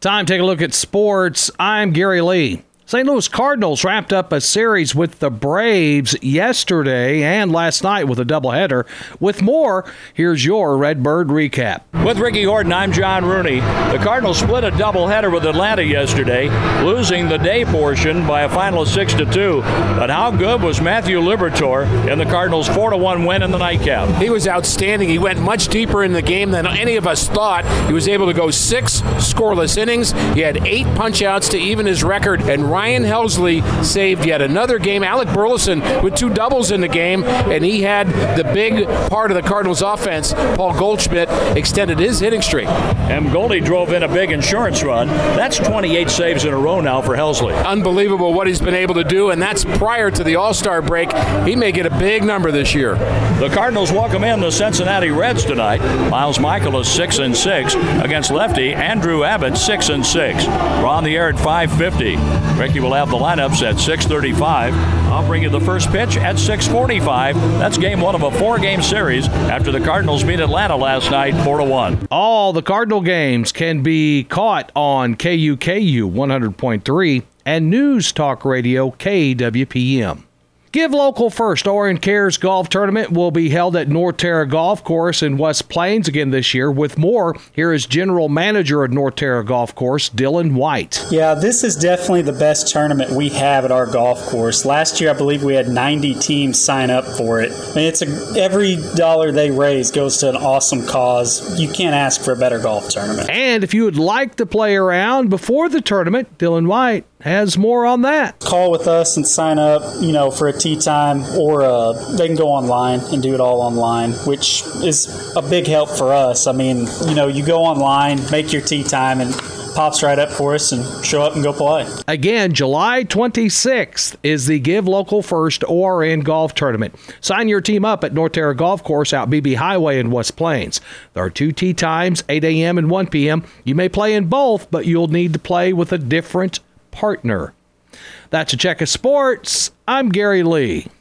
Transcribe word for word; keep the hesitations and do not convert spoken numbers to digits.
Time to take a look at sports. I'm Gary Lee. Saint Louis Cardinals wrapped up a series with the Braves yesterday and last night with a doubleheader. With more, here's your Redbird recap. With Ricky Horton, I'm John Rooney. The Cardinals split a doubleheader with Atlanta yesterday, losing the day portion by a final of six to two. But how good was Matthew Liberatore in the Cardinals' four to one win in the nightcap? He was outstanding. He went much deeper in the game than any of us thought. He was able to go six scoreless innings. He had eight punch-outs to even his record, and Ryan Helsley saved yet another game. Alec Burleson with two doubles in the game, and he had the big part of the Cardinals' offense. Paul Goldschmidt extended his hitting streak. And Goldie drove in a big insurance run. That's twenty-eight saves in a row now for Helsley. Unbelievable what he's been able to do, and that's prior to the All-Star break. He may get a big number this year. The Cardinals welcome in the Cincinnati Reds tonight. Miles Michael is six and six against lefty Andrew Abbott, six and six. We're on the air at five fifty. Ricky will have the lineups at six thirty-five. I'll bring you the first pitch at six forty-five. That's game one of a four-game series after the Cardinals beat Atlanta last night four to one. All the Cardinal games can be caught on K U K U one hundred point three and News Talk Radio K W P M. Give Local First Orion Cares Golf Tournament will be held at North Terra Golf Course in West Plains again this year. With more, here is General Manager at North Terra Golf Course, Dylan White. Yeah, this is definitely the best tournament we have at our golf course. Last year, I believe we had ninety teams sign up for it. I mean, it's a, every dollar they raise goes to an awesome cause. You can't ask for a better golf tournament. And if you would like to play around before the tournament, Dylan White has more on that. Call with us and sign up, you know, for a tee time, or uh, they can go online and do it all online, which is a big help for us. I mean, you know, you go online, make your tee time, and pops right up for us and show up and go play. Again, July twenty-sixth is the Give Local First O R N Golf Tournament. Sign your team up at North Terra Golf Course out B B Highway in West Plains. There are two tee times, eight a.m. and one p.m. You may play in both, but you'll need to play with a different partner. That's a check of sports. I'm Gary Lee.